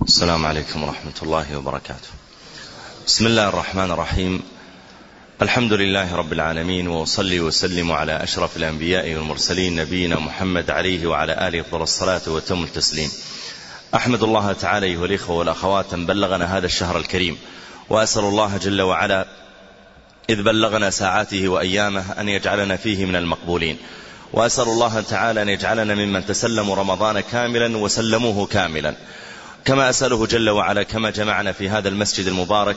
السلام عليكم ورحمة الله وبركاته. بسم الله الرحمن الرحيم. الحمد لله رب العالمين، وأصلي وسلم على أشرف الأنبياء والمرسلين نبينا محمد عليه وعلى آله أفضل الصلاة وتم التسليم. أحمد الله تعالى أيها الإخوة والأخوات أن بلغنا هذا الشهر الكريم، وأسأل الله جل وعلا إذ بلغنا ساعاته وأيامه أن يجعلنا فيه من المقبولين، وأسأل الله تعالى أن يجعلنا ممن تسلموا رمضان كاملا وسلموه كاملا، كما أسأله جل وعلا كما جمعنا في هذا المسجد المبارك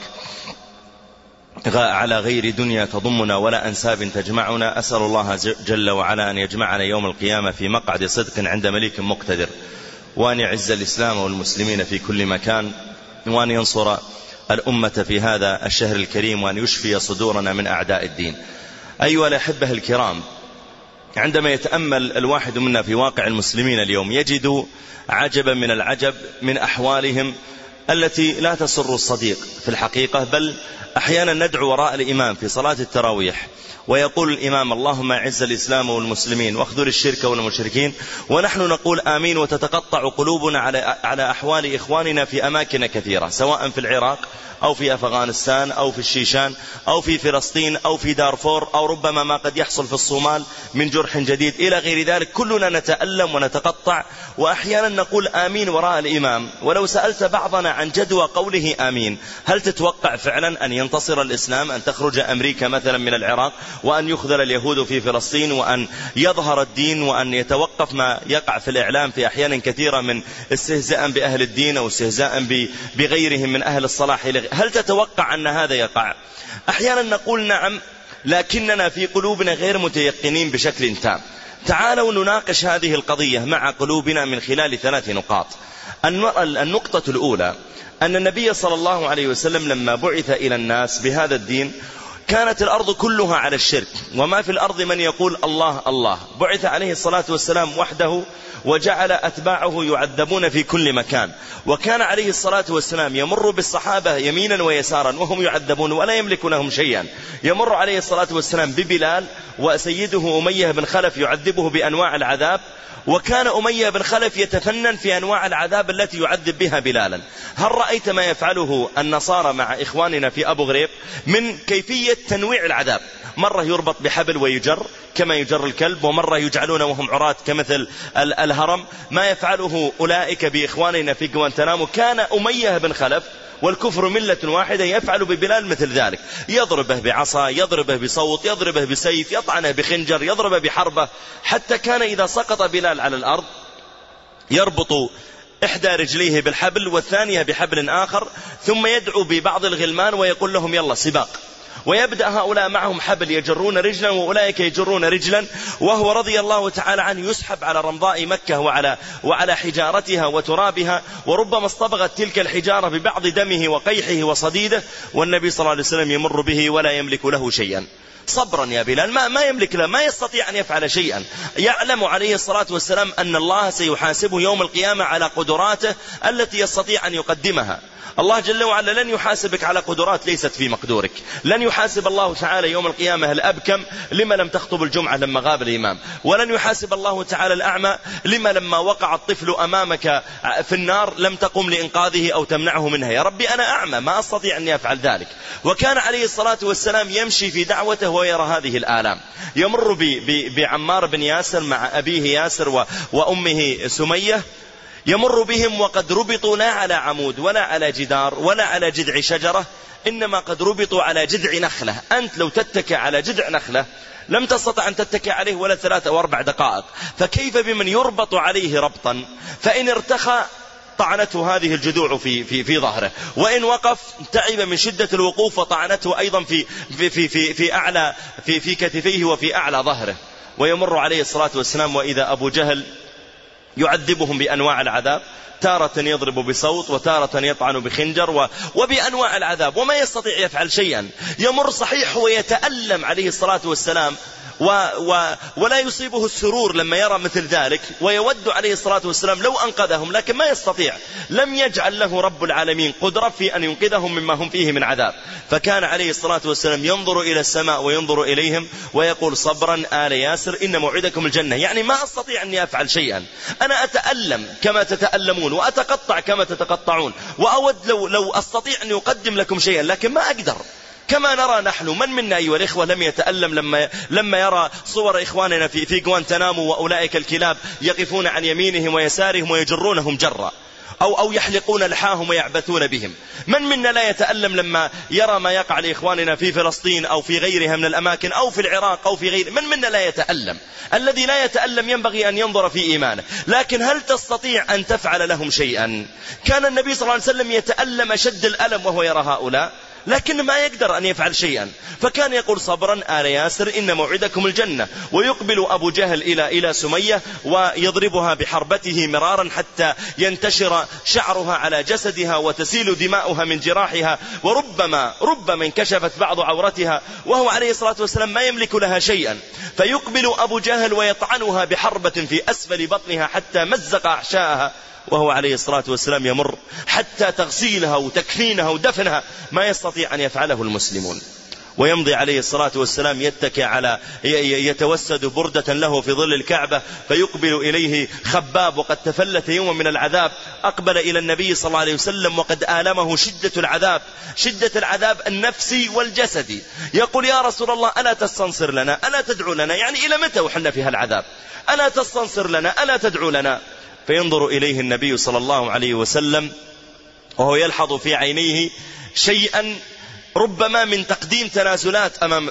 على غير دنيا تضمنا ولا أنساب تجمعنا، أسأل الله جل وعلا أن يجمعنا يوم القيامة في مقعد صدق عند مليك مقتدر، وأن يعز الإسلام والمسلمين في كل مكان، وأن ينصر الأمة في هذا الشهر الكريم، وأن يشفي صدورنا من أعداء الدين. أيها الأحبة الكرام، عندما يتأمل الواحد منا في واقع المسلمين اليوم يجد عجبا من العجب من أحوالهم التي لا تسر الصديق في الحقيقة، بل أحيانا ندعو وراء الإمام في صلاة التراويح ويقول الإمام اللهم أعز الإسلام والمسلمين واخذل الشرك والمشركين، ونحن نقول آمين، وتتقطع قلوبنا على أحوال إخواننا في أماكن كثيرة، سواء في العراق أو في أفغانستان أو في الشيشان أو في فلسطين أو في دارفور، أو ربما ما قد يحصل في الصومال من جرح جديد إلى غير ذلك. كلنا نتألم ونتقطع، وأحيانا نقول آمين وراء الإمام. ولو سألت بعضنا عن جدوى قوله آمين، هل تتوقع فعلا أن ينتصر الإسلام، أن تخرج أمريكا مثلا من العراق، وأن يخذل اليهود في فلسطين، وأن يظهر الدين، وأن يتوقف ما يقع في الإعلام في أحيان كثيرة من استهزاء بأهل الدين أو استهزاء بغيرهم من أهل الصلاح؟ هل تتوقع أن هذا يقع؟ أحيانا نقول نعم، لكننا في قلوبنا غير متيقنين بشكل تام. تعالوا نناقش هذه القضية مع قلوبنا من خلال 3 نقاط. النقطة الأولى أن النبي صلى الله عليه وسلم لما بعث إلى الناس بهذا الدين كانت الأرض كلها على الشرك، وما في الأرض من يقول الله الله. بعث عليه الصلاة والسلام وحده، وجعل أتباعه يعذبون في كل مكان، وكان عليه الصلاة والسلام يمر بالصحابة يمينا ويسارا وهم يعذبون ولا يملك لهم شيئا. يمر عليه الصلاة والسلام ببلال وسيده أمية بن خلف يعذبه بأنواع العذاب، وكان أمية بن خلف يتفنن في أنواع العذاب التي يعذب بها بلالا. هل رأيت ما يفعله النصارى مع إخواننا في أبو غريب من كيفية تنويع العذاب؟ مرة يربط بحبل ويجر كما يجر الكلب، ومرة يجعلون وهم عراة كمثل الهرم. ما يفعله أولئك بإخواننا في غوانتنامو كان أمية بن خلف والكفر ملة واحدة يفعل ببلال مثل ذلك، يضربه بعصا، يضربه بصوت، يضربه بسيف، يطعنه بخنجر، يضربه بحربة، حتى كان إذا سقط بلال على الأرض يربط إحدى رجليه بالحبل والثانية بحبل آخر، ثم يدعو ببعض الغلمان ويقول لهم يلا سباق، ويبدأ هؤلاء معهم حبل يجرون رجلا وأولئك يجرون رجلا، وهو رضي الله تعالى عنه يسحب على رمضاء مكة وعلى حجارتها وترابها، وربما اصطبغت تلك الحجارة ببعض دمه وقيحه وصديده، والنبي صلى الله عليه وسلم يمر به ولا يملك له شيئا. صبرا يا بلال، ما يملك له، ما يستطيع أن يفعل شيئا. يعلم عليه الصلاة والسلام أن الله سيحاسبه يوم القيامة على قدراته التي يستطيع أن يقدمها. الله جل وعلا لن يحاسبك على قدرات ليست في مقدورك. لن يحاسب الله تعالى يوم القيامة الأبكم لما لم تخطب الجمعة لما غاب الإمام، ولن يحاسب الله تعالى الأعمى لما وقع الطفل أمامك في النار لم تقم لإنقاذه أو تمنعه منها. يا ربي أنا أعمى ما أستطيع أن يفعل ذلك. وكان عليه الصلاة والسلام يمشي في دعوته ويرى هذه الآلام. يمر بعمار بن ياسر مع أبيه ياسر وأمه سمية، يمر بهم وقد ربطوا لا على عمود ولا على جدار ولا على جذع شجرة، إنما قد ربطوا على جذع نخلة. أنت لو تتكى على جذع نخلة لم تستطع أن تتكى عليه ولا 3 أو 4 دقائق، فكيف بمن يربط عليه ربطا فإن ارتخى طعنته هذه الجذوع في ظهره، وإن وقف تعب من شدة الوقوف وطعنته أيضا في كتفيه وفي أعلى ظهره. ويمر عليه الصلاة والسلام وإذا أبو جهل يعذبهم بأنواع العذاب، تارة يضرب بصوت وتارة يطعن بخنجر وبأنواع العذاب، وما يستطيع يفعل شيئا. يمر صحيح ويتألم عليه الصلاة والسلام ولا يصيبه السرور لما يرى مثل ذلك، ويود عليه الصلاة والسلام لو أنقذهم، لكن ما يستطيع. لم يجعل له رب العالمين قدرة في أن ينقذهم مما هم فيه من عذاب. فكان عليه الصلاة والسلام ينظر إلى السماء وينظر إليهم ويقول صبرا آل ياسر إن موعدكم الجنة. يعني ما أستطيع أني أفعل شيئا، أنا أتألم كما تتألمون وأتقطع كما تتقطعون، وأود لو أستطيع أن يقدم لكم شيئا، لكن ما أقدر. كما نرى نحن، من منا أيها الإخوة لم يتألم لما يرى صور إخواننا في غوانتنامو وأولئك الكلاب يقفون عن يمينهم ويسارهم ويجرونهم جرا، أو يحلقون لحاهم ويعبثون بهم. من منا لا يتألم لما يرى ما يقع لإخواننا في فلسطين أو في غيرها من الأماكن أو في العراق أو في غيره؟ من منا لا يتألم؟ الذي لا يتألم ينبغي أن ينظر في إيمانه. لكن هل تستطيع أن تفعل لهم شيئا؟ كان النبي صلى الله عليه وسلم يتألم أشد الألم وهو يرى هؤلاء، لكن ما يقدر أن يفعل شيئا، فكان يقول صبرا آل ياسر إن موعدكم الجنة. ويقبل أبو جهل إلى سمية ويضربها بحربته مرارا حتى ينتشر شعرها على جسدها وتسيل دماؤها من جراحها، وربما انكشفت بعض عورتها وهو عليه الصلاة والسلام ما يملك لها شيئا. فيقبل أبو جهل ويطعنها بحربة في أسفل بطنها حتى مزق أحشاءها، وهو عليه الصلاة والسلام يمر حتى تغسيلها وتكفينها ودفنها، ما يستطيع أن يفعله المسلمون. ويمضي عليه الصلاة والسلام يتوسد بردة له في ظل الكعبة، فيقبل إليه خباب وقد تفلت يوما من العذاب، أقبل إلى النبي صلى الله عليه وسلم وقد آلمه شدة العذاب النفسي والجسدي. يقول يا رسول الله ألا تستنصر لنا، ألا تدعو لنا؟ يعني إلى متى وحنا في هالعذاب؟ ألا تستنصر لنا، ألا تدعو لنا؟ فينظر إليه النبي صلى الله عليه وسلم وهو يلحظ في عينيه شيئا ربما من تقديم تنازلات أمام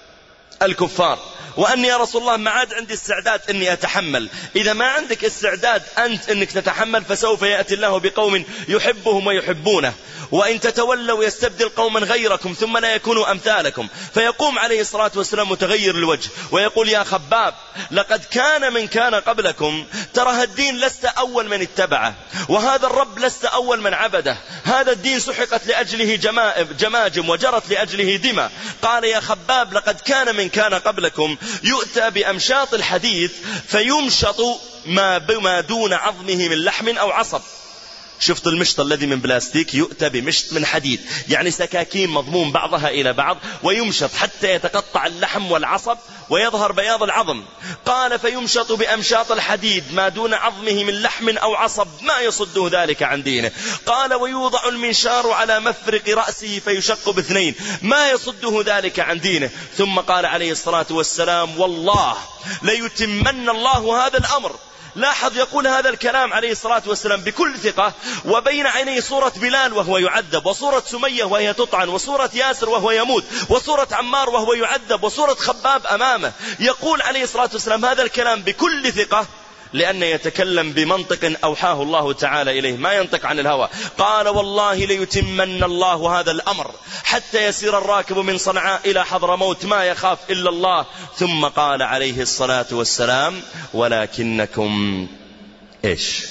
الكفار، وأني يا رسول الله ما عاد عندي استعداد أني أتحمل. إذا ما عندك استعداد أنت أنك تتحمل فسوف يأتي الله بقوم يحبهم ويحبونه، وإن تتولوا يستبدل قوما غيركم ثم لا يكونوا أمثالكم. فيقوم عليه الصلاة والسلام متغير الوجه ويقول يا خباب لقد كان من كان قبلكم، ترى الدين لست أول من اتبعه، وهذا الرب لست أول من عبده، هذا الدين سحقت لأجله جماجم وجرت لأجله دماء. قال يا خباب لقد كان من كان قبلكم يؤتى بأمشاط الحديد فيمشط ما دون عظمه من لحم أو عصب. شفت المشط الذي من بلاستيك يؤتى بمشط من حديد، يعني سكاكين مضموم بعضها إلى بعض، ويمشط حتى يتقطع اللحم والعصب ويظهر بياض العظم. قال فيمشط بأمشاط الحديد ما دون عظمه من لحم أو عصب، ما يصده ذلك عن دينه. قال ويوضع المنشار على مفرق رأسه فيشق باثنين، ما يصده ذلك عن دينه. ثم قال عليه الصلاة والسلام والله ليتمن الله هذا الأمر. لاحظ يقول هذا الكلام عليه الصلاة والسلام بكل ثقة، وبين عينيه صورة بلال وهو يعذب، وصورة سمية وهي تطعن، وصورة ياسر وهو يموت، وصورة عمار وهو يعذب، وصورة خباب أمامه. يقول عليه الصلاة والسلام هذا الكلام بكل ثقة لأنه يتكلم بمنطق أوحاه الله تعالى إليه، ما ينطق عن الهوى. قال والله ليتمن الله هذا الأمر حتى يسير الراكب من صنعاء إلى حضرموت ما يخاف إلا الله. ثم قال عليه الصلاة والسلام ولكنكم إيش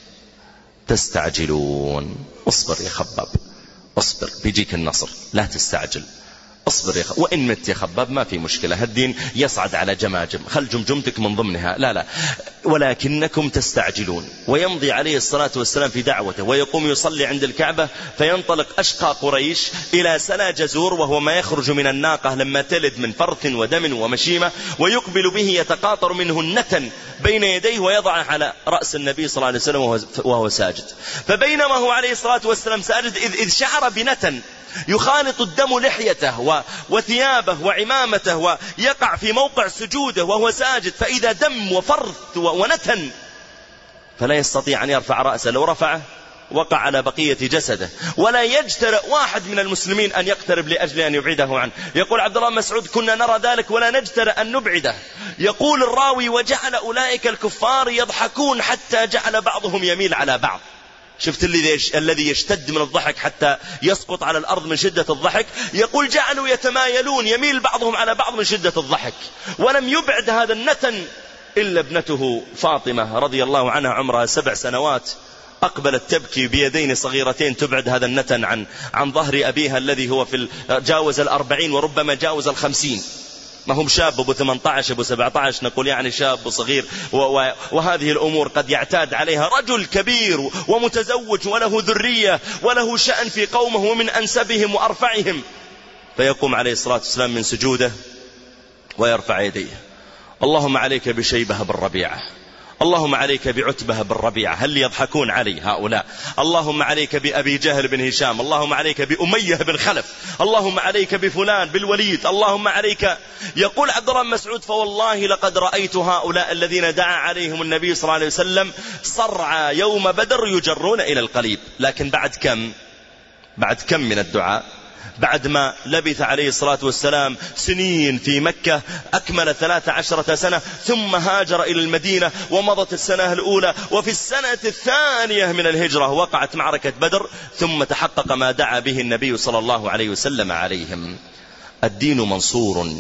تستعجلون. اصبر يا خباب، اصبر بيجيك النصر، لا تستعجل، اصبر يا خباب، وإن مت يا خباب ما في مشكلة، الدين يصعد على جماجم، خل جمجمتك من ضمنها، لا ولكنكم تستعجلون. ويمضي عليه الصلاة والسلام في دعوته ويقوم يصلي عند الكعبة، فينطلق أشقى قريش إلى سلا جزور، وهو ما يخرج من الناقة لما تلد من فرث ودم ومشيمة، ويقبل به يتقاطر منه النتن بين يديه ويضعه على رأس النبي صلى الله عليه وسلم وهو ساجد. فبينما هو عليه الصلاة والسلام ساجد إذ شعر بنتن يخالط الدم لحيته وثيابه وعمامته، ويقع في موقع سجوده وهو ساجد، فإذا دم وفرث ونتن فلا يستطيع أن يرفع رأسه، لو رفعه وقع على بقية جسده، ولا يجترئ واحد من المسلمين أن يقترب لأجل أن يبعده عنه. يقول عبد الله مسعود كنا نرى ذلك ولا نجترئ أن نبعده. يقول الراوي وجعل أولئك الكفار يضحكون حتى جعل بعضهم يميل على بعض. شفت الذي يشتد من الضحك حتى يسقط على الأرض من شدة الضحك. يقول جعلوا يتمايلون، يميل بعضهم على بعض من شدة الضحك. ولم يبعد هذا النتن إلا ابنته فاطمة رضي الله عنها، عمرها 7 سنوات، أقبلت تبكي بيدين صغيرتين تبعد هذا النتن عن ظهر أبيها الذي هو جاوز 40 وربما جاوز 50. ما هم شاب أبو 18 أبو 17 نقول يعني شاب صغير، وهذه الأمور قد يعتاد عليها رجل كبير ومتزوج وله ذرية وله شأن في قومه ومن أنسبهم وأرفعهم، فيقوم عليه الصلاة والسلام من سجوده ويرفع يديه: اللهم عليك بشيبة بن ربيعة، اللهم عليك بعتبة بن ربيعة، هل يضحكون علي هؤلاء؟ اللهم عليك بأبي جهل بن هشام، اللهم عليك بأمية بن خلف، اللهم عليك بفلان بالوليد، اللهم عليك. يقول عبد الله بن مسعود: فوالله لقد رأيت هؤلاء الذين دعا عليهم النبي صلى الله عليه وسلم صرعى يوم بدر يجرون إلى القليب. لكن بعد كم من الدعاء، بعد ما لبث عليه الصلاة والسلام سنين في مكة، أكمل 13 سنة، ثم هاجر إلى المدينة ومضت السنة الأولى، وفي السنة الثانية من الهجرة وقعت معركة بدر، ثم تحقق ما دعا به النبي صلى الله عليه وسلم عليهم. الدين منصور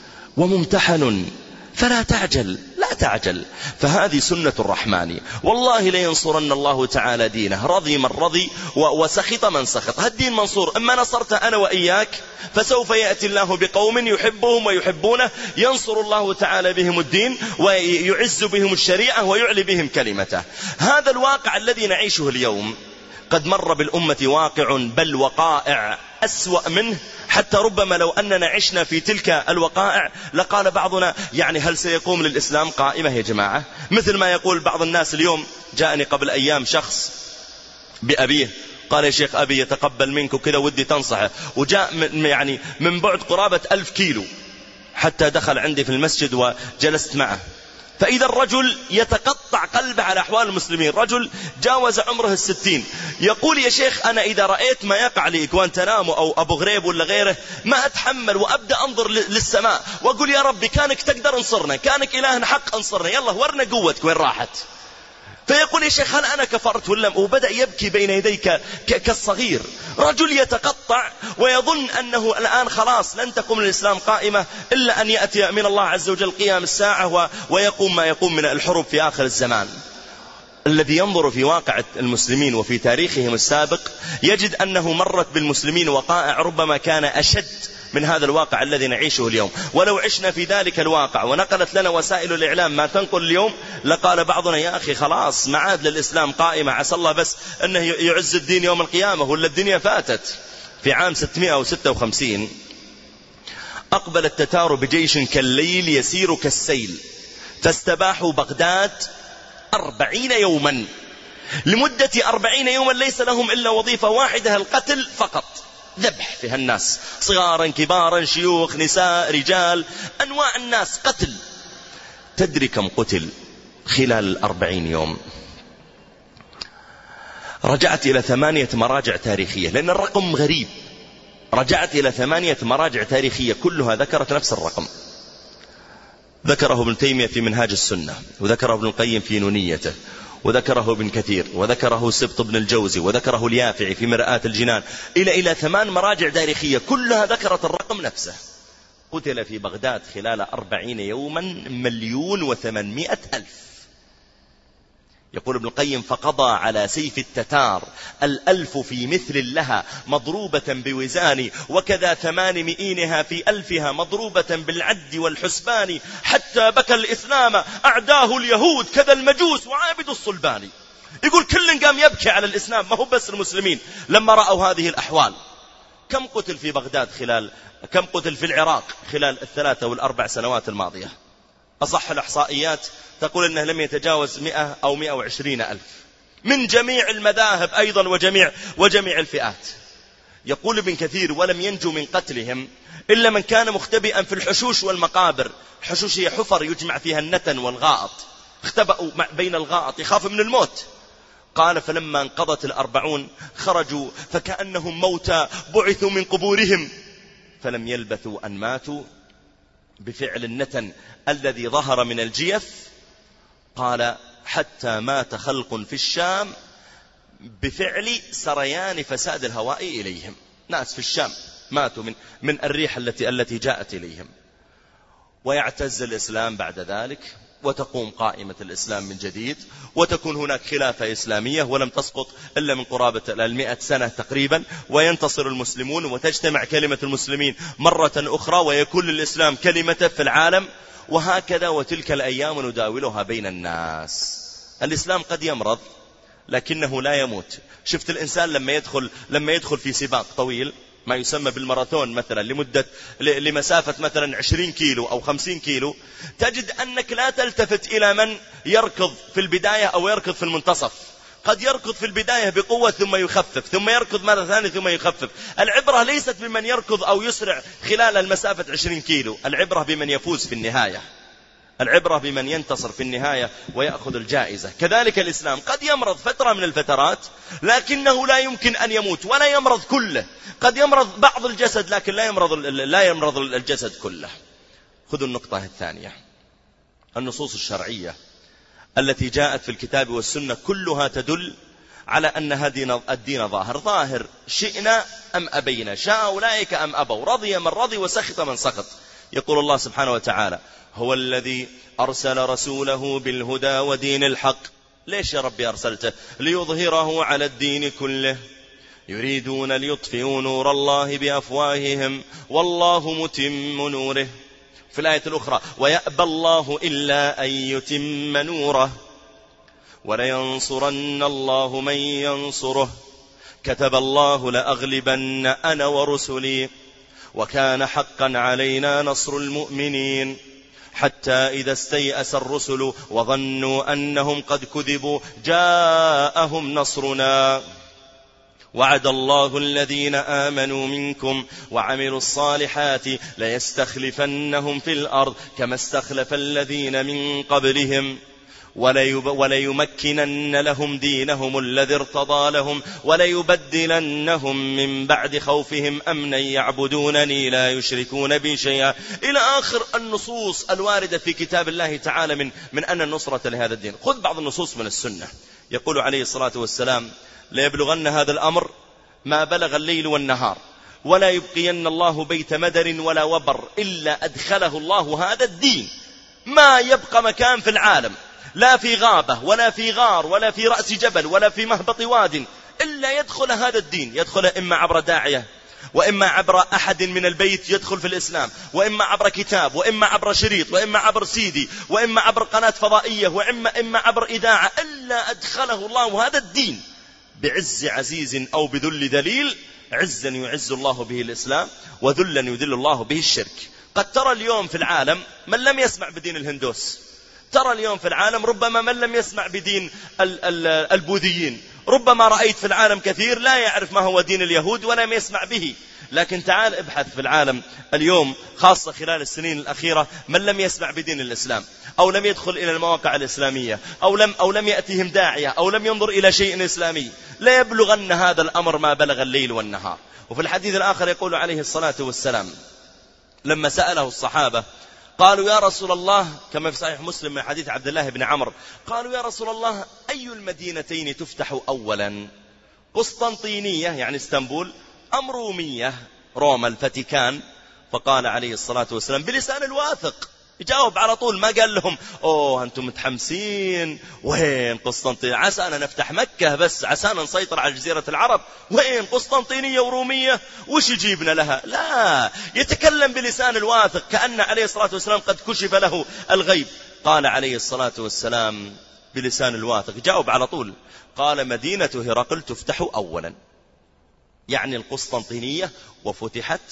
وممتحن فلا تعجل، لا تعجل، فهذه سنة الرحمن، والله لينصرن الله تعالى دينه، رضي من رضي وسخط من سخط. هالدين منصور، أما نصرت أنا وإياك فسوف يأتي الله بقوم يحبهم ويحبونه، ينصر الله تعالى بهم الدين ويعز بهم الشريعة ويعلي بهم كلمته. هذا الواقع الذي نعيشه اليوم قد مر بالأمة واقع بل وقائع أسوأ منه، حتى ربما لو أننا عشنا في تلك الوقائع لقال بعضنا: يعني هل سيقوم للإسلام قائمة يا جماعة؟ مثل ما يقول بعض الناس اليوم. جاءني قبل أيام شخص بأبيه قال: يا شيخ أبي يتقبل منك وكذا ودي تنصحه، وجاء من بعد قرابة 1000 كيلو حتى دخل عندي في المسجد وجلست معه. فإذا الرجل يتقطع قلبه على أحوال المسلمين، رجل جاوز عمره 60، يقول: يا شيخ أنا إذا رأيت ما يقع لإكوانتنامو أو أبو غريب ولا غيره ما أتحمل، وأبدأ أنظر للسماء وأقول: يا ربي كانك تقدر انصرنا، كانك إلهنا حق انصرنا، يلا ورنا قوتك وين راحت. فيقول: يا شيخ هل أنا كفرت ولا؟ وبدأ يبكي بين يديك كالصغير. رجل يتقطع ويظن أنه الآن خلاص لن تقوم الإسلام قائمة إلا أن يأتي من الله عز وجل قيام الساعة ويقوم ما يقوم من الحروب في آخر الزمان. الذي ينظر في واقع المسلمين وفي تاريخهم السابق يجد أنه مرت بالمسلمين وقائع ربما كان أشد من هذا الواقع الذي نعيشه اليوم. ولو عشنا في ذلك الواقع ونقلت لنا وسائل الإعلام ما تنقل اليوم لقال بعضنا: يا أخي خلاص ما عاد للإسلام قائمة، عسى الله بس أنه يعز الدين يوم القيامة ولا الدنيا فاتت. في عام 656 أقبل التتار بجيش كالليل يسير كالسيل، فاستباحوا بغداد 40 يوما. لمدة 40 يوما ليس لهم إلا وظيفة واحدة: القتل فقط، ذبح فيها الناس، صغارا كبارا شيوخ نساء رجال، أنواع الناس قتل. تدري كم قتل خلال 40 يوم؟ رجعت إلى 8 مراجع تاريخية، لأن الرقم غريب. رجعت إلى 8 مراجع تاريخية كلها ذكرت نفس الرقم. ذكره ابن تيمية في منهاج السنة، وذكره ابن القيم في نونيته، وذكره ابن كثير، وذكره سبط بن الجوزي، وذكره اليافعي في مرآة الجنان، إلى 8 مراجع تاريخية كلها ذكرت الرقم نفسه. قتل في بغداد خلال 40 يوما 1,800,000. يقول ابن القيم: فقضى على سيف التتار 1000 في مثل لها مضروبة بوزان، وكذا 800 في 1000 مضروبة بالعد والحسبان، حتى بكى الإسلام أعداه اليهود كذا المجوس وعابد الصلبان. يقول كل قام يبكي على الإسلام، ما هو بس المسلمين، لما رأوا هذه الأحوال. كم قتل في بغداد كم قتل في العراق خلال 3 و4 سنوات الماضية؟ أصح الإحصائيات تقول أنه لم يتجاوز 100 أو 120,000 من جميع المذاهب أيضا وجميع الفئات. يقول ابن كثير: ولم ينجو من قتلهم إلا من كان مختبئا في الحشوش والمقابر. الحشوش هي حفر يجمع فيها النتن والغائط، اختبأوا بين الغائط يخاف من الموت. قال: فلما انقضت 40 خرجوا فكأنهم موتى بعثوا من قبورهم، فلم يلبثوا أن ماتوا بفعل النتن الذي ظهر من الجيف. قال: حتى مات خلق في الشام بفعل سريان فساد الهواء إليهم. ناس في الشام ماتوا من الريح التي جاءت إليهم. ويعتز الإسلام بعد ذلك وتقوم قائمة الإسلام من جديد، وتكون هناك خلافة إسلامية ولم تسقط إلا من قرابة 100 سنة تقريبا، وينتصر المسلمون وتجتمع كلمة المسلمين مرة أخرى ويكون للإسلام كلمته في العالم. وهكذا وتلك الأيام نداولها بين الناس. الإسلام قد يمرض لكنه لا يموت. شفت الإنسان لما يدخل في سباق طويل ما يسمى بالماراثون مثلا لمسافة مثلا 20 كيلو أو 50 كيلو، تجد أنك لا تلتفت إلى من يركض في البداية أو يركض في المنتصف. قد يركض في البداية بقوة ثم يخفف، ثم يركض مرة ثانية ثم يخفف. العبرة ليست بمن يركض أو يسرع خلال المسافة 20 كيلو، العبرة بمن يفوز في النهاية، العبرة بمن ينتصر في النهاية ويأخذ الجائزة. كذلك الإسلام قد يمرض فترة من الفترات لكنه لا يمكن أن يموت ولا يمرض كله. قد يمرض بعض الجسد لكن لا يمرض الجسد كله. خذوا النقطة الثانية، النصوص الشرعية التي جاءت في الكتاب والسنة كلها تدل على أن الدين ظاهر شئنا أم أبينا، شاء أولئك أم أبوا، رضي من رضي وسخط من سخط. يقول الله سبحانه وتعالى: هو الذي أرسل رسوله بالهدى ودين الحق. ليش يا ربي أرسلته؟ ليظهره على الدين كله، يريدون ليطفئوا نور الله بأفواههم والله متم نوره. في الآية الأخرى: ويأبى الله إلا أن يتم نوره ولينصرن الله من ينصره كتب الله لأغلبن أنا ورسلي وكان حقا علينا نصر المؤمنين حتى إذا استيأس الرسل وظنوا أنهم قد كذبوا جاءهم نصرنا وعد الله الذين آمنوا منكم وعملوا الصالحات ليستخلفنهم في الأرض كما استخلف الذين من قبلهم وليمكنن لهم دينهم الذي ارتضى لهم وليبدلنهم من بعد خوفهم أمنا يعبدونني لا يشركون بي شيئا، إلى آخر النصوص الواردة في كتاب الله تعالى من أن النصرة لهذا الدين. خذ بعض النصوص من السنة. يقول عليه الصلاة والسلام: ليبلغن هذا الأمر ما بلغ الليل والنهار ولا يبقين الله بيت مدر ولا وبر إلا أدخله الله هذا الدين. ما يبقى مكان في العالم، لا في غابة ولا في غار ولا في رأس جبل ولا في مهبط واد، إلا يدخل هذا الدين. يدخل إما عبر داعية، وإما عبر أحد من البيت يدخل في الإسلام، وإما عبر كتاب، وإما عبر شريط، وإما عبر سيدي، وإما عبر قناة فضائية، وإما عبر إذاعة، إلا أدخله الله هذا الدين بعز عزيز أو بذل ذليل. عزا يعز الله به الإسلام وذلا يذل الله به الشرك. قد ترى اليوم في العالم من لم يسمع بدين الهندوس، ترى اليوم في العالم ربما من لم يسمع بدين البوذيين، ربما رأيت في العالم كثير لا يعرف ما هو دين اليهود ولم يسمع به. لكن تعال ابحث في العالم اليوم خاصة خلال السنين الأخيرة من لم يسمع بدين الإسلام أو لم يدخل إلى المواقع الإسلامية أو لم يأتيهم داعية أو لم ينظر إلى شيء إسلامي، لا يبلغن هذا الأمر ما بلغ الليل والنهار. وفي الحديث الآخر يقول عليه الصلاة والسلام لما سأله الصحابة قالوا: يا رسول الله، كما في صحيح مسلم من حديث عبد الله بن عمرو، قالوا: يا رسول الله، أي المدينتين تفتح أولا؟ قسطنطينية يعني اسطنبول أم رومية روما الفاتيكان؟ فقال عليه الصلاة والسلام بلسان الواثق، يجاوب على طول، ما قال لهم: أوه أنتم متحمسين، وين قسطنطينية؟ عسانا نفتح مكة بس، عسانا نسيطر على جزيرة العرب، وين قسطنطينية ورومية وش يجيبنا لها؟ لا، يتكلم بلسان الواثق كأن عليه الصلاة والسلام قد كشف له الغيب. قال عليه الصلاة والسلام بلسان الواثق، جاوب على طول، قال: مدينة هرقل تفتح أولا، يعني القسطنطينية، وفتحت،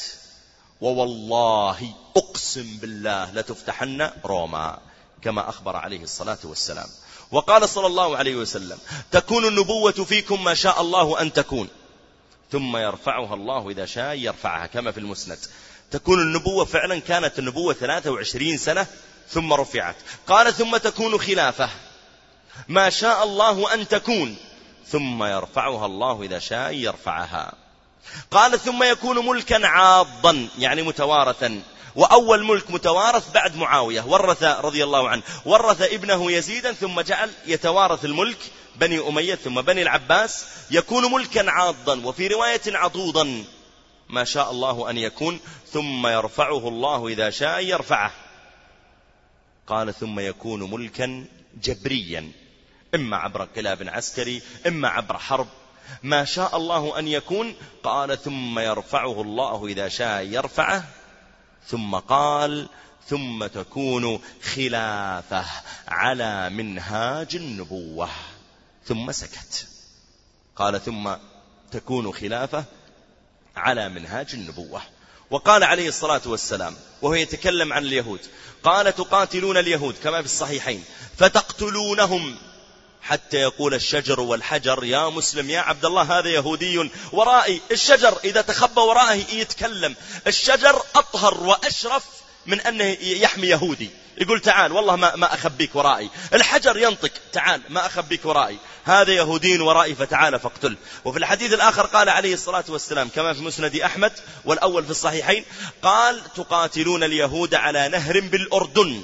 ووالله أقسم بالله لتفتحن روما، كما أخبر عليه الصلاة والسلام. وقال صلى الله عليه وسلم: تكون النبوة فيكم ما شاء الله أن تكون، ثم يرفعها الله إذا شاء يرفعها، كما في المسند. تكون النبوة، فعلا كانت النبوة 23 سنة ثم رفعت. قال: ثم تكون خلافة ما شاء الله أن تكون، ثم يرفعها الله إذا شاء يرفعها. قال: ثم يكون ملكا عاضا يعني متوارثا. وأول ملك متوارث بعد معاوية، ورث رضي الله عنه، ورث ابنه يزيدا، ثم جعل يتوارث الملك بني أمية ثم بني العباس. يكون ملكا عاضا، وفي رواية عضوضا، ما شاء الله أن يكون، ثم يرفعه الله إذا شاء يرفعه. قال ثم يكون ملكا جبريا، إما عبر انقلاب عسكري إما عبر حرب، ما شاء الله أن يكون. قال ثم يرفعه الله إذا شاء يرفعه، ثم قال ثم تكون خلافة على منهاج النبوة، ثم سكت. قال ثم تكون خلافة على منهاج النبوة. وقال عليه الصلاة والسلام وهو يتكلم عن اليهود، قال تقاتلون اليهود كما في الصحيحين فتقتلونهم حتى يقول الشجر والحجر يا مسلم يا عبد الله هذا يهودي ورائي. الشجر إذا تخبى ورائه يتكلم، الشجر أطهر وأشرف من أنه يحمي يهودي، يقول تعال والله ما أخبيك ورائي. الحجر ينطق تعال ما أخبيك ورائي، هذا يهودي ورائي فتعال فاقتل. وفي الحديث الآخر قال عليه الصلاة والسلام كما في مسند أحمد والأول في الصحيحين، قال تقاتلون اليهود على نهر بالأردن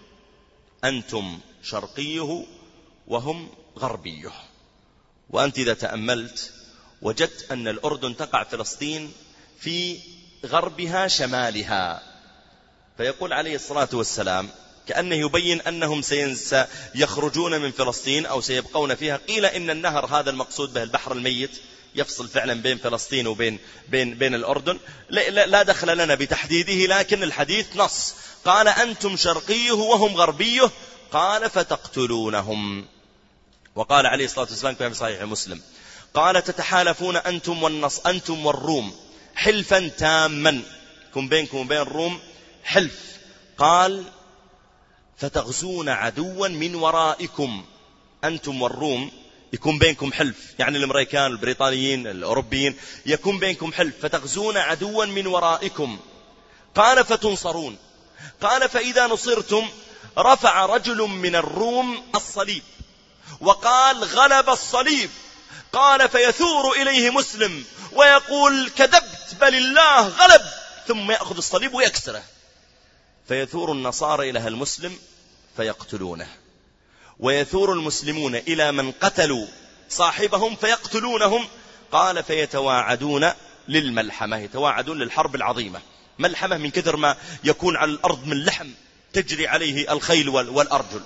أنتم شرقيه وهم غربيه. وأنت إذا تأملت وجدت أن الأردن تقع فلسطين في غربها شمالها، فيقول عليه الصلاة والسلام كأنه يبين أنهم سيخرجون من فلسطين أو سيبقون فيها. قيل إن النهر هذا المقصود به البحر الميت يفصل فعلا بين فلسطين وبين بين الأردن، لا دخل لنا بتحديده، لكن الحديث نص قال أنتم شرقيه وهم غربيه، قال فتقتلونهم. وقال عليه الصلاة والسلام كما في صحيح مسلم قال تتحالفون أنتم والروم حلفا تاما، يكون بينكم وبين الروم حلف. قال فتغزون عدوا من ورائكم، أنتم والروم يكون بينكم حلف، يعني الأمريكان البريطانيين الأوروبيين يكون بينكم حلف، فتغزون عدوا من ورائكم. قال فتنصرون. قال فإذا نصرتم رفع رجل من الروم الصليب وقال غلب الصليب. قال فيثور إليه مسلم ويقول كذبت بل الله غلب، ثم يأخذ الصليب ويكسره. فيثور النصارى إلى المسلم فيقتلونه، ويثور المسلمون إلى من قتلوا صاحبهم فيقتلونهم. قال فيتواعدون للملحمة، يتواعدون للحرب العظيمة. ملحمة من كثر ما يكون على الأرض من لحم تجري عليه الخيل والأرجل.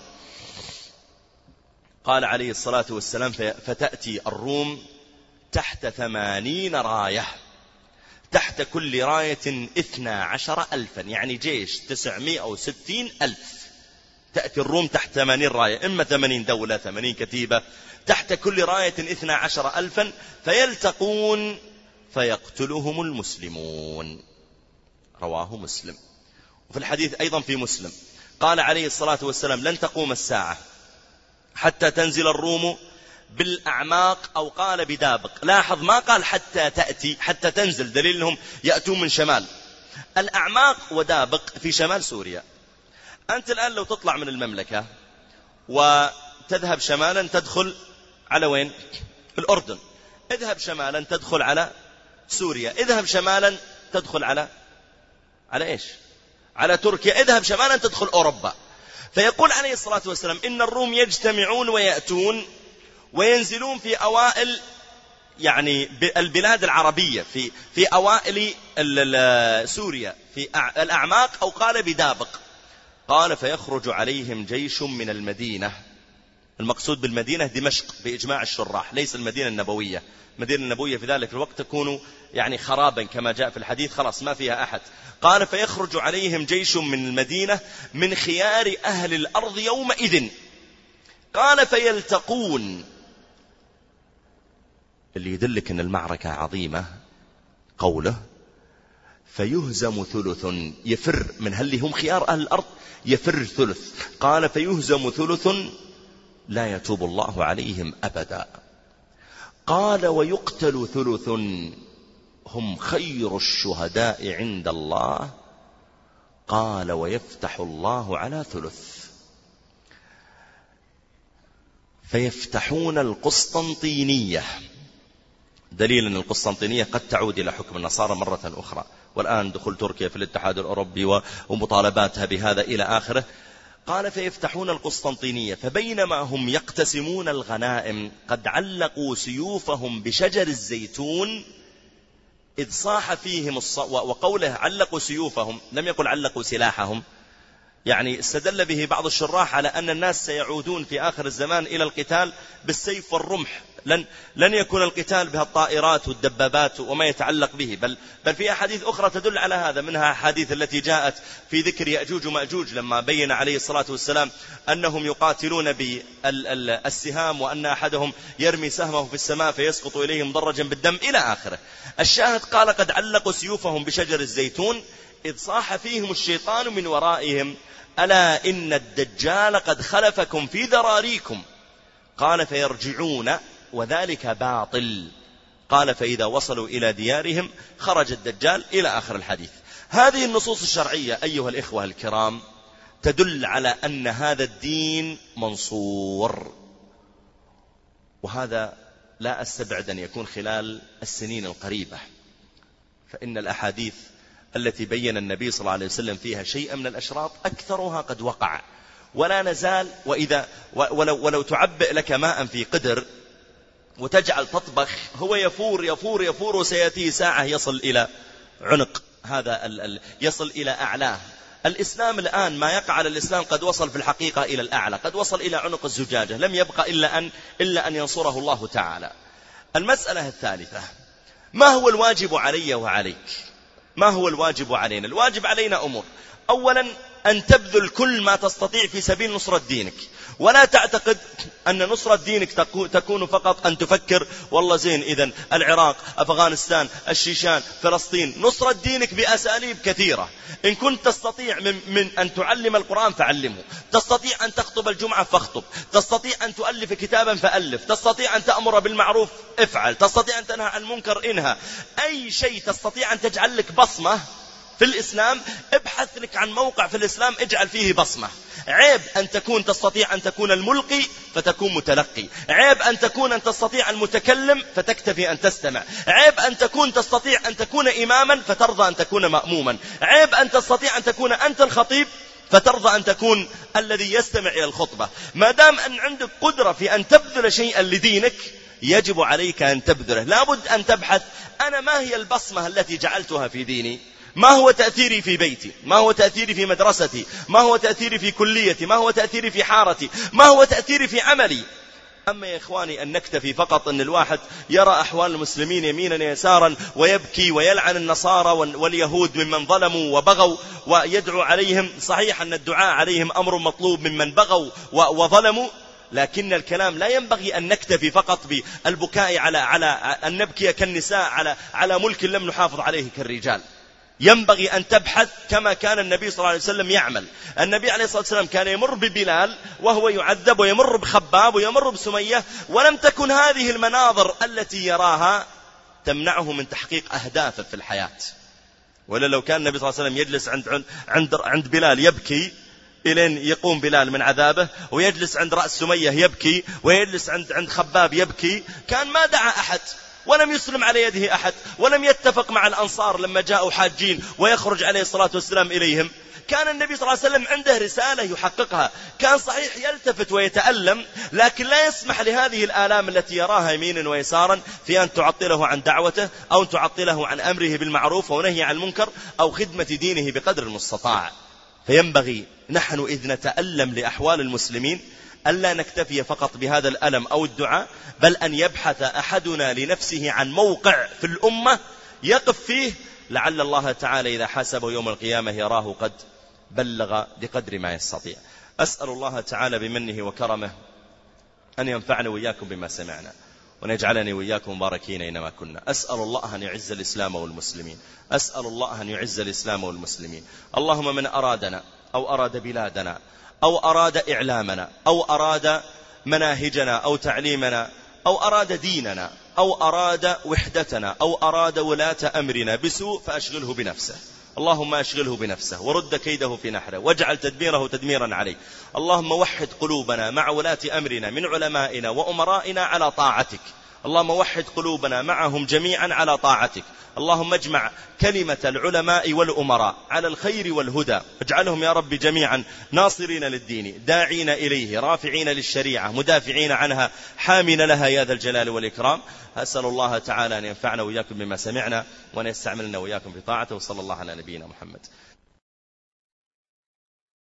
قال عليه الصلاة والسلام فتأتي الروم تحت 80 راية، تحت كل راية 12,000، يعني جيش 960,000. تأتي الروم تحت 80 راية، إما 80 دولة 80 كتيبة، تحت كل راية 12,000، فيلتقون فيقتلهم المسلمون. رواه مسلم. وفي الحديث أيضا في مسلم قال عليه الصلاة والسلام لن تقوم الساعة حتى تنزل الروم بالأعماق، أو قال بدابق. لاحظ ما قال حتى تأتي، حتى تنزل، دليل أنهم يأتون من شمال. الأعماق ودابق في شمال سوريا. أنت الآن لو تطلع من المملكة وتذهب شمالا تدخل على وين؟ الأردن. اذهب شمالا تدخل على سوريا. اذهب شمالا تدخل على إيش؟ على تركيا. اذهب شمالا تدخل أوروبا. فيقول عليه الصلاة والسلام إن الروم يجتمعون ويأتون وينزلون في أوائل يعني البلاد العربية، في أوائل سوريا في الأعماق، أو قال بدابق. قال فيخرج عليهم جيش من المدينة. المقصود بالمدينة دمشق بإجماع الشراح، ليس المدينة النبوية. المدينة النبوية في ذلك الوقت تكون يعني خرابا كما جاء في الحديث، خلاص ما فيها أحد. قال فيخرج عليهم جيش من المدينة من خيار أهل الأرض يومئذ. قال فيلتقون. اللي يدلك أن المعركة عظيمة قوله فيهزم ثلث، يفر من هل هم خيار أهل الأرض، يفر ثلث. قال فيهزم ثلث لا يتوب الله عليهم أبدا. قال ويقتل ثلث هم خير الشهداء عند الله. قال ويفتح الله على ثلث. فيفتحون القسطنطينية، دليل أن القسطنطينية قد تعود إلى حكم النصارى مرة أخرى، والآن دخول تركيا في الاتحاد الأوروبي ومطالباتها بهذا إلى آخره. قال فيفتحون القسطنطينية فبينما هم يقتسمون الغنائم قد علقوا سيوفهم بشجر الزيتون إذ صاح فيهم وقوله علقوا سيوفهم لم يقل علقوا سلاحهم، يعني استدل به بعض الشراح على أن الناس سيعودون في آخر الزمان إلى القتال بالسيف والرمح، لن يكون القتال بها الطائرات والدبابات وما يتعلق به، بل في أحاديث أخرى تدل على هذا، منها أحاديث التي جاءت في ذكر يأجوج ومأجوج لما بين عليه الصلاة والسلام أنهم يقاتلون بالسهام، وأن أحدهم يرمي سهمه في السماء فيسقط إليه مدرجا بالدم إلى آخره. الشاهد قال قد علقوا سيوفهم بشجر الزيتون إذ صاح فيهم الشيطان من ورائهم ألا إن الدجال قد خلفكم في ذراريكم، قال فيرجعون وذلك باطل، قال فإذا وصلوا إلى ديارهم خرج الدجال إلى آخر الحديث. هذه النصوص الشرعية أيها الإخوة الكرام تدل على أن هذا الدين منصور، وهذا لا أستبعد أن يكون خلال السنين القريبة، فإن الأحاديث التي بين النبي صلى الله عليه وسلم فيها شيئا من الأشراط أكثرها قد وقع، ولا نزال. ولو تعبئ لك ماء في قدر وتجعل تطبخ هو يفور يفور يفور، وسيأتي ساعة يصل إلى عنق هذا يصل إلى أعلاه. الإسلام الآن ما يقع على الإسلام قد وصل في الحقيقة إلى الأعلى، قد وصل إلى عنق الزجاجة، لم يبقى إلا أن ينصره الله تعالى. المسألة الثالثة، ما هو الواجب علي وعليك؟ ما هو الواجب علينا؟ الواجب علينا أمور. أولا أن تبذل كل ما تستطيع في سبيل نصرة دينك، ولا تعتقد أن نصرة دينك تكون فقط أن تفكر والله زين إذن العراق، أفغانستان، الشيشان، فلسطين. نصرة دينك بأساليب كثيرة. إن كنت تستطيع من أن تعلم القرآن فعلمه، تستطيع أن تخطب الجمعة فاخطب، تستطيع أن تؤلف كتابا فألف، تستطيع أن تأمر بالمعروف افعل، تستطيع أن تنهى عن المنكر انهى. أي شيء تستطيع أن تجعل لك بصمة في الإسلام، ابحث لك عن موقع في الإسلام اجعل فيه بصمة. عيب أن تستطيع أن تكون الملقي فتكون متلقي، عيب أن تستطيع المتكلم فتكتفي أن تستمع، عيب أن تستطيع أن تكون إماما فترضى أن تكون مأموما، عيب أن تستطيع أن تكون أنت الخطيب فترضى أن تكون الذي يستمع إلى الخطبة. ما دام أن عندك قدرة في أن تبذل شيئا لدينك يجب عليك أن تبذله. لابد أن تبحث أنا ما هي البصمة التي جعلتها في ديني، ما هو تأثيري في بيتي، ما هو تأثيري في مدرستي، ما هو تأثيري في كليتي، ما هو تأثيري في حارتي، ما هو تأثيري في عملي. أما يا إخواني أن نكتفي فقط أن الواحد يرى أحوال المسلمين يمينا يسارا ويبكي ويلعن النصارى واليهود ممن ظلموا وبغوا ويدعو عليهم، صحيح أن الدعاء عليهم أمر مطلوب ممن بغوا وظلموا، لكن الكلام لا ينبغي أن نكتفي فقط بالبكاء على أن نبكي كالنساء على ملك لم نحافظ عليه كالرجال. ينبغي أن تبحث كما كان النبي صلى الله عليه وسلم يعمل. النبي عليه الصلاة والسلام كان يمر ببلال وهو يعذب، ويمر بخباب، ويمر بسمية، ولم تكن هذه المناظر التي يراها تمنعه من تحقيق أهدافه في الحياة. ولا لو كان النبي صلى الله عليه وسلم يجلس عند بلال يبكي إلين يقوم بلال من عذابه، ويجلس عند رأس سمية يبكي، ويجلس عند خباب يبكي، كان ما دعا أحد ولم يسلم على يده أحد، ولم يتفق مع الأنصار لما جاءوا حاجين ويخرج عليه الصلاة والسلام إليهم. كان النبي صلى الله عليه وسلم عنده رسالة يحققها، كان صحيح يلتفت ويتألم، لكن لا يسمح لهذه الآلام التي يراها يمينا ويسارا في أن تعطله عن دعوته، أو تعطله عن أمره بالمعروف ونهي عن المنكر، أو خدمة دينه بقدر المستطاع. فينبغي نحن إذ نتألم لأحوال المسلمين ألا نكتفي فقط بهذا الألم أو الدعاء، بل أن يبحث أحدنا لنفسه عن موقع في الأمة يقف فيه، لعل الله تعالى إذا حاسبه يوم القيامة يراه قد بلغ بقدر ما يستطيع. أسأل الله تعالى بمنه وكرمه أن ينفعنا وإياكم بما سمعنا، ونجعلني وإياكم مباركين أينما كنا. أسأل الله أن يعز الإسلام والمسلمين، أسأل الله أن يعز الإسلام والمسلمين. اللهم من أرادنا أو أراد بلادنا أو أراد إعلامنا أو أراد مناهجنا أو تعليمنا أو أراد ديننا أو أراد وحدتنا أو أراد ولاة أمرنا بسوء فأشغله بنفسه، اللهم أشغله بنفسه ورد كيده في نحره واجعل تدبيره تدميرا عليه. اللهم وحد قلوبنا مع ولاة أمرنا من علمائنا وأمرائنا على طاعتك، اللهم وحد قلوبنا معهم جميعا على طاعتك. اللهم اجمع كلمة العلماء والأمراء على الخير والهدى، اجعلهم يا رب جميعا ناصرين للدين، داعين إليه، رافعين للشريعة، مدافعين عنها، حامين لها يا ذا الجلال والإكرام. أسأل الله تعالى أن ينفعنا وإياكم بما سمعنا، وأن يستعملنا وإياكم في طاعته، وصلى الله على نبينا محمد.